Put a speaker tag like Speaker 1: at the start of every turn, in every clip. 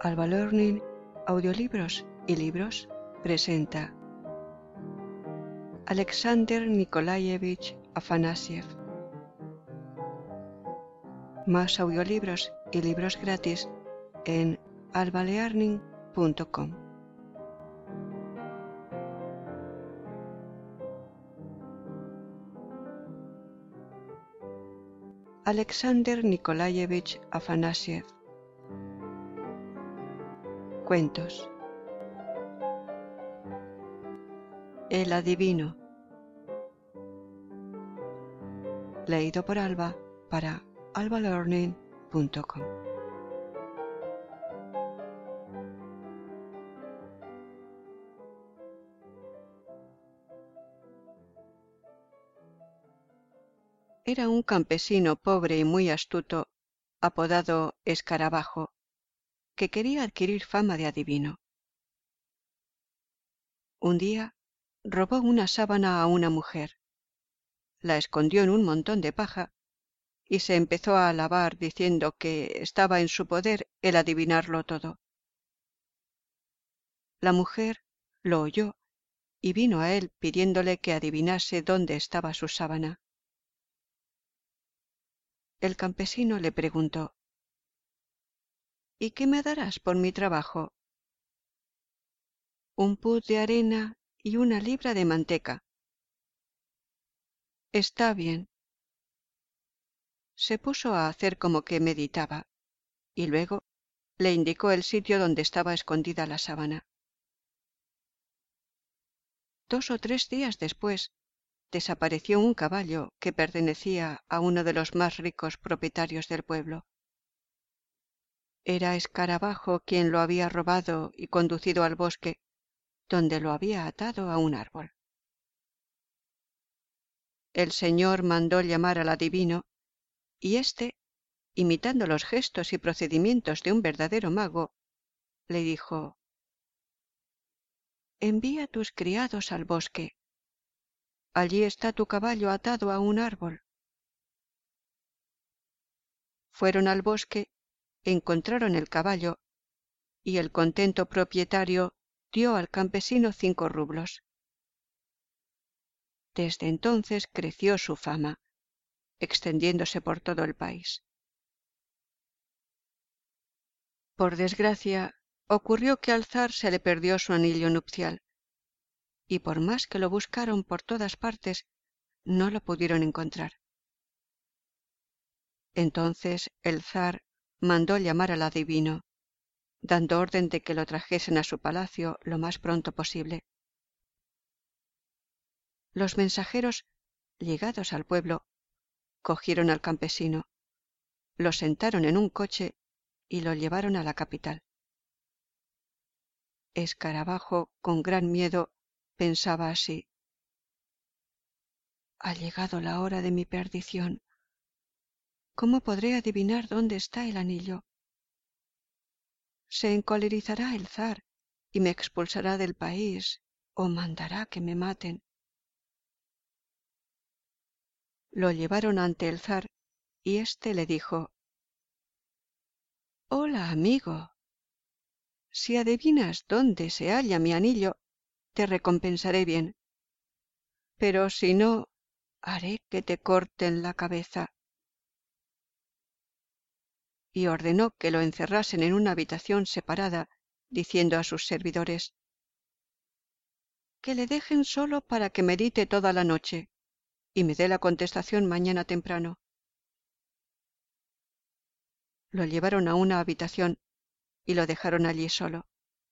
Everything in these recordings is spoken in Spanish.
Speaker 1: Alba Learning, Audiolibros y Libros presenta Alexander Nikolayevich Afanasiev. Más audiolibros y libros gratis en albalearning.com. Alexander Nikolayevich Afanasiev. Cuentos. El adivino. Leído por Alba para albalearning.com. Era un campesino pobre y muy astuto, apodado Escarabajo, que quería adquirir fama de adivino. Un día robó una sábana a una mujer, la escondió en un montón de paja y se empezó a alabar diciendo que estaba en su poder el adivinarlo todo. La mujer lo oyó y vino a él pidiéndole que adivinase dónde estaba su sábana. El campesino le preguntó: ¿Y qué me darás por mi trabajo? Un pud de arena y una libra de manteca. Está bien. Se puso a hacer como que meditaba, y luego le indicó el sitio donde estaba escondida la sábana. 2 o 3 días después, desapareció un caballo que pertenecía a uno de los más ricos propietarios del pueblo. Era Escarabajo quien lo había robado y conducido al bosque, donde lo había atado a un árbol. El señor mandó llamar al adivino, y éste, imitando los gestos y procedimientos de un verdadero mago, le dijo: «Envía tus criados al bosque. Allí está tu caballo atado a un árbol». Fueron al bosque, encontraron el caballo, y el contento propietario dio al campesino 5 rublos. Desde entonces creció su fama, extendiéndose por todo el país. Por desgracia, ocurrió que al zar se le perdió su anillo nupcial, y por más que lo buscaron por todas partes, no lo pudieron encontrar. Entonces el zar mandó llamar al adivino, dando orden de que lo trajesen a su palacio lo más pronto posible. Los mensajeros, llegados al pueblo, cogieron al campesino, lo sentaron en un coche y lo llevaron a la capital. Escarabajo, con gran miedo, pensaba así: ha llegado la hora de mi perdición. ¿Cómo podré adivinar dónde está el anillo? Se encolerizará el zar y me expulsará del país o mandará que me maten. Lo llevaron ante el zar y éste le dijo: «Hola, amigo. Si adivinas dónde se halla mi anillo, te recompensaré bien. Pero si no, haré que te corten la cabeza». Y ordenó que lo encerrasen en una habitación separada, diciendo a sus servidores: «Que le dejen solo para que medite toda la noche y me dé la contestación mañana temprano». Lo llevaron a una habitación y lo dejaron allí solo.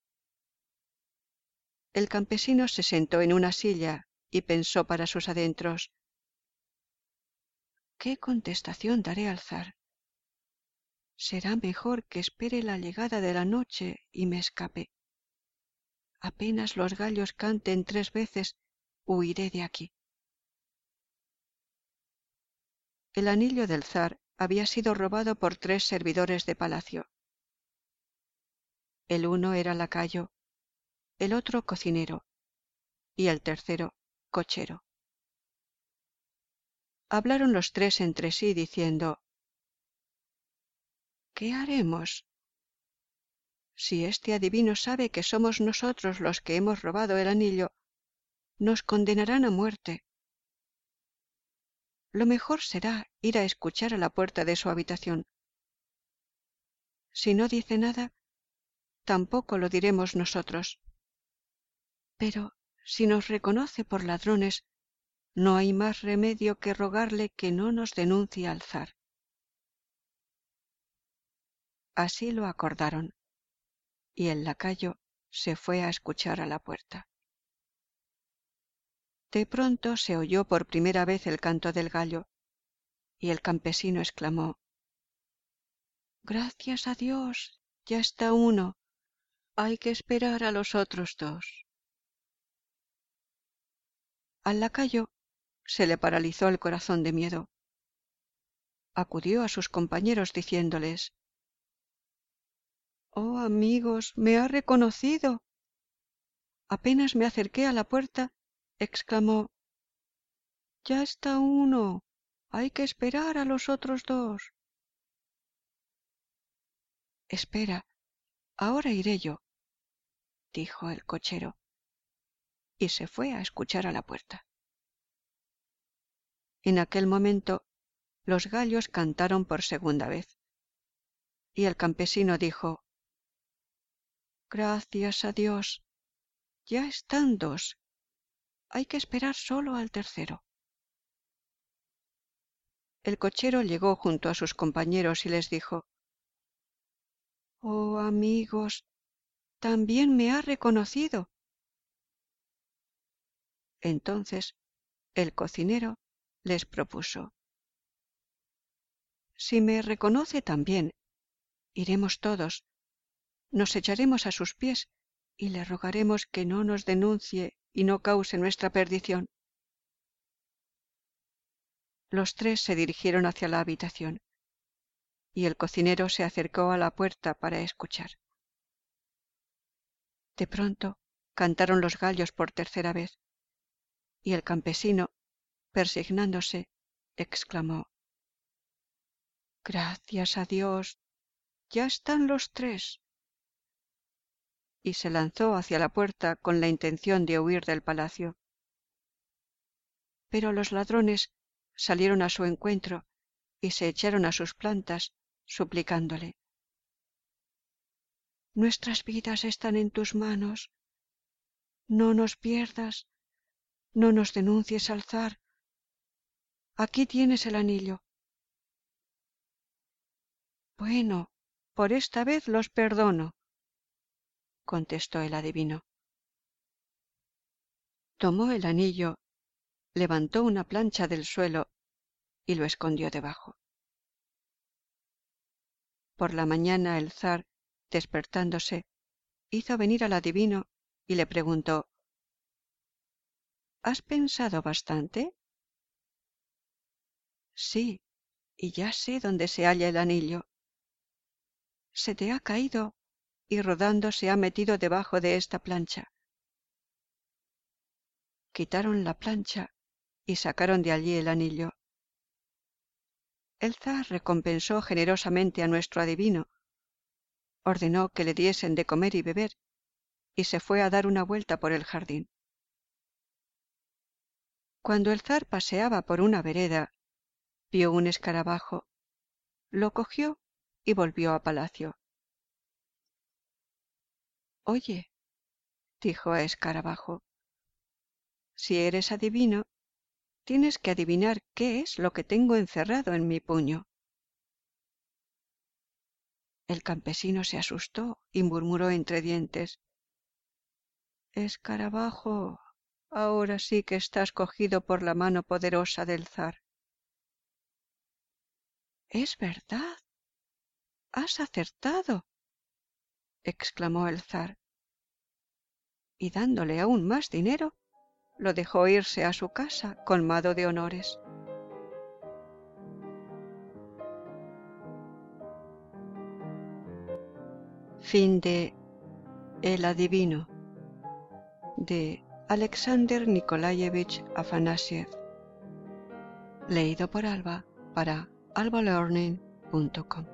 Speaker 1: El campesino se sentó en una silla y pensó para sus adentros: ¿qué contestación daré al zar? Será mejor que espere la llegada de la noche y me escape. Apenas los gallos canten 3 veces, huiré de aquí. El anillo del zar había sido robado por 3 servidores de palacio. El uno era lacayo, el otro cocinero y el tercero cochero. Hablaron los 3 entre sí diciendo: «¿Qué haremos? si este adivino sabe que somos nosotros los que hemos robado el anillo, nos condenarán a muerte. Lo mejor será ir a escuchar a la puerta de su habitación. Si no dice nada, tampoco lo diremos nosotros. Pero si nos reconoce por ladrones, no hay más remedio que rogarle que no nos denuncie al zar. Así lo acordaron, y el lacayo se fue a escuchar a la puerta. De pronto se oyó por primera vez el canto del gallo, y el campesino exclamó: «Gracias a Dios, ya está uno. Hay que esperar a los otros dos». Al lacayo se le paralizó el corazón de miedo. Acudió a sus compañeros diciéndoles: «Oh, amigos, me ha reconocido». Apenas me acerqué a la puerta, exclamó: «Ya está uno. Hay que esperar a los otros dos». «Espera, ahora iré yo», dijo el cochero, y se fue a escuchar a la puerta. En aquel momento los gallos cantaron por segunda vez, y el campesino dijo: «Gracias a Dios, ya están dos. Hay que esperar solo al tercero». El cochero llegó junto a sus compañeros y les dijo: «Oh, amigos, también me ha reconocido». Entonces el cocinero les propuso: «Si me reconoce también, iremos todos, nos echaremos a sus pies y le rogaremos que no nos denuncie y no cause nuestra perdición». Los tres se dirigieron hacia la habitación, y el cocinero se acercó a la puerta para escuchar. De pronto cantaron los gallos por tercera vez, y el campesino, persignándose, exclamó: «Gracias a Dios, ya están los tres», y se lanzó hacia la puerta con la intención de huir del palacio. Pero los ladrones salieron a su encuentro y se echaron a sus plantas, suplicándole: «Nuestras vidas están en tus manos. No nos pierdas, no nos denuncies al zar. Aquí tienes el anillo». «Bueno, por esta vez los perdono», contestó el adivino. Tomó el anillo, levantó una plancha del suelo y lo escondió debajo. Por la mañana el zar, despertándose, hizo venir al adivino y le preguntó: «¿Has pensado bastante?» «Sí, y ya sé dónde se halla el anillo. Se te ha caído y rodando se ha metido debajo de esta plancha». Quitaron la plancha y sacaron de allí el anillo. El zar recompensó generosamente a nuestro adivino, ordenó que le diesen de comer y beber, y se fue a dar una vuelta por el jardín. Cuando el zar paseaba por una vereda, vio un escarabajo, lo cogió y volvió a palacio. «Oye», dijo a Escarabajo, «si eres adivino, tienes que adivinar qué es lo que tengo encerrado en mi puño». El campesino se asustó y murmuró entre dientes: «Escarabajo, ahora sí que estás cogido por la mano poderosa del zar». «Es verdad, has acertado», exclamó el zar, y dándole aún más dinero, lo dejó irse a su casa colmado de honores. Fin de El adivino, de Alexander Nikolayevich Afanasiev, leído por Alba para albalearning.com.